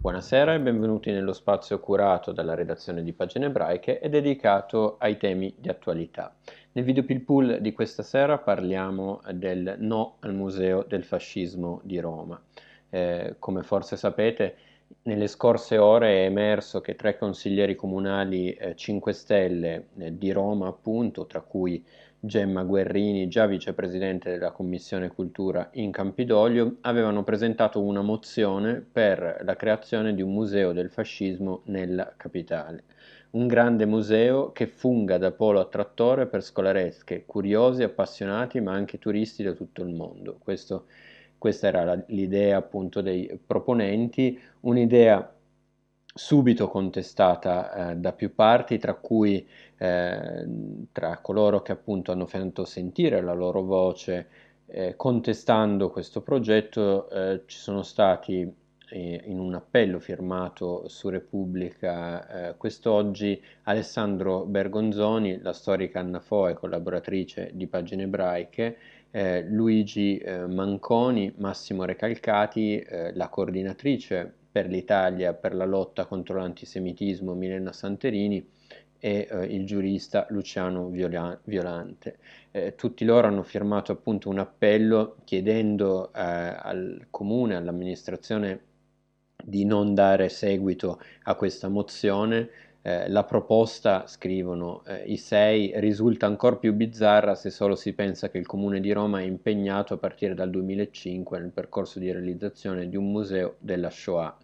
Buonasera e benvenuti nello spazio curato dalla redazione di Pagine Ebraiche e dedicato ai temi di attualità. Nel video Pilpul di questa sera parliamo del no al Museo del Fascismo di Roma. Come forse sapete, nelle scorse ore è emerso che 3 consiglieri comunali 5 Stelle di Roma, appunto, tra cui Gemma Guerrini, già vicepresidente della Commissione Cultura in Campidoglio, avevano presentato una mozione per la creazione di un museo del fascismo nella capitale. Un grande museo che funga da polo attrattore per scolaresche, curiosi, appassionati, ma anche turisti da tutto il mondo. Questa era l'idea appunto dei proponenti, un'idea subito contestata da più parti, tra cui tra coloro che appunto hanno fatto sentire la loro voce contestando questo progetto, ci sono stati in un appello firmato su Repubblica quest'oggi Alessandro Bergonzoni, la storica Anna Foe, collaboratrice di Pagine Ebraiche, Luigi Manconi, Massimo Recalcati, la coordinatrice per l'Italia per la lotta contro l'antisemitismo Milena Santerini e il giurista Luciano Violante. Tutti loro hanno firmato appunto un appello chiedendo al comune, all'amministrazione di non dare seguito a questa mozione. La proposta, scrivono i sei, risulta ancora più bizzarra se solo si pensa che il Comune di Roma è impegnato a partire dal 2005 nel percorso di realizzazione di un museo della Shoah,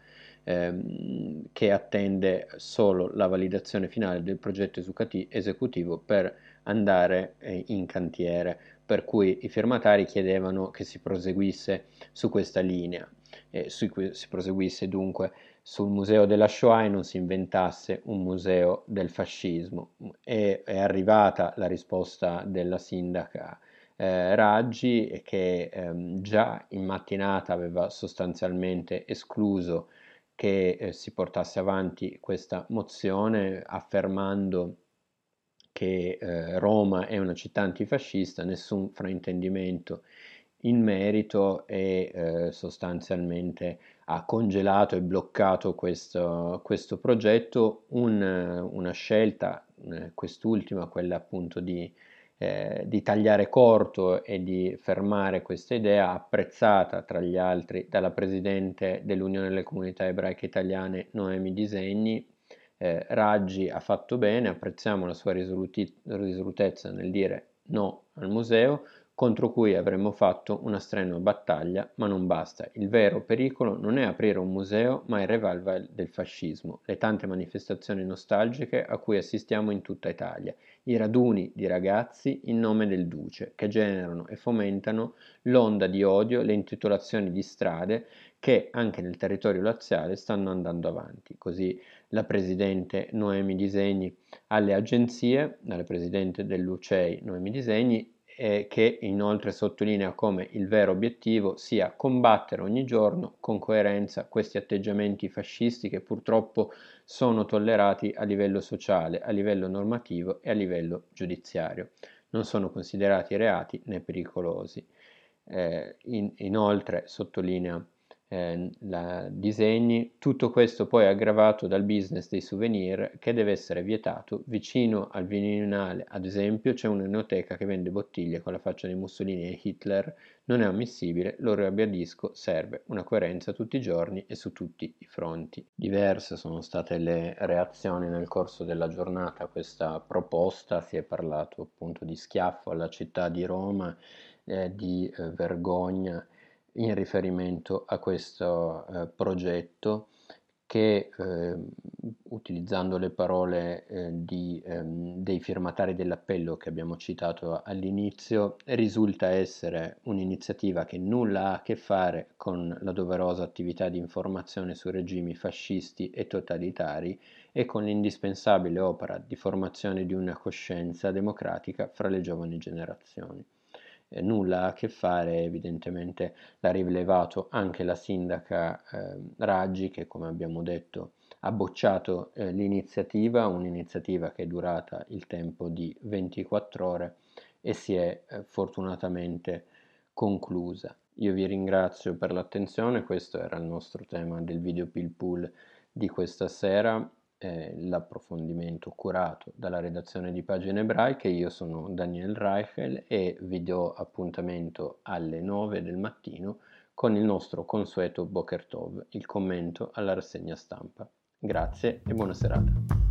che attende solo la validazione finale del progetto esecutivo per andare in cantiere, per cui i firmatari chiedevano che si proseguisse su questa linea, si proseguisse dunque sul museo della Shoah e non si inventasse un museo del fascismo. È arrivata la risposta della sindaca Raggi, che già in mattinata aveva sostanzialmente escluso che si portasse avanti questa mozione, affermando che Roma è una città antifascista, nessun fraintendimento in merito, e sostanzialmente ha congelato e bloccato questo progetto, una scelta, quest'ultima, quella appunto di tagliare corto e di fermare questa idea, apprezzata tra gli altri dalla Presidente dell'Unione delle Comunità Ebraiche Italiane Noemi Disegni. Raggi ha fatto bene, apprezziamo la sua risolutezza nel dire no al museo, contro cui avremmo fatto una strenua battaglia, ma non basta. Il vero pericolo non è aprire un museo, ma il revival del fascismo, le tante manifestazioni nostalgiche a cui assistiamo in tutta Italia, i raduni di ragazzi in nome del Duce, che generano e fomentano l'onda di odio, le intitolazioni di strade che anche nel territorio laziale stanno andando avanti. Così la Presidente Noemi Disegni alle agenzie, la Presidente dell'UCEI Noemi Disegni, che inoltre sottolinea come il vero obiettivo sia combattere ogni giorno con coerenza questi atteggiamenti fascisti che purtroppo sono tollerati a livello sociale, a livello normativo e a livello giudiziario. Non sono considerati reati né pericolosi. Inoltre sottolinea la Disegni, tutto questo poi è aggravato dal business dei souvenir che deve essere vietato. Vicino al Viminale, ad esempio, c'è un'enoteca che vende bottiglie con la faccia di Mussolini e Hitler. Non è ammissibile, lo ribadisco, serve una coerenza tutti i giorni e su tutti i fronti. Diverse sono state le reazioni nel corso della giornata a questa proposta, si è parlato appunto di schiaffo alla città di Roma, di vergogna in riferimento a questo progetto che, utilizzando le parole dei firmatari dell'appello che abbiamo citato all'inizio, risulta essere un'iniziativa che nulla ha a che fare con la doverosa attività di informazione su regimi fascisti e totalitari e con l'indispensabile opera di formazione di una coscienza democratica fra le giovani generazioni. Nulla ha a che fare, evidentemente l'ha rilevato anche la sindaca Raggi, che come abbiamo detto ha bocciato l'iniziativa, un'iniziativa che è durata il tempo di 24 ore e si è fortunatamente conclusa. Io vi ringrazio per l'attenzione, questo era il nostro tema del video Pilpool di questa sera, l'approfondimento curato dalla redazione di Pagine Ebraiche. Io sono Daniel Reichel e vi do appuntamento alle 9 del mattino con il nostro consueto Boker Tov, il commento alla rassegna stampa. Grazie e buona serata.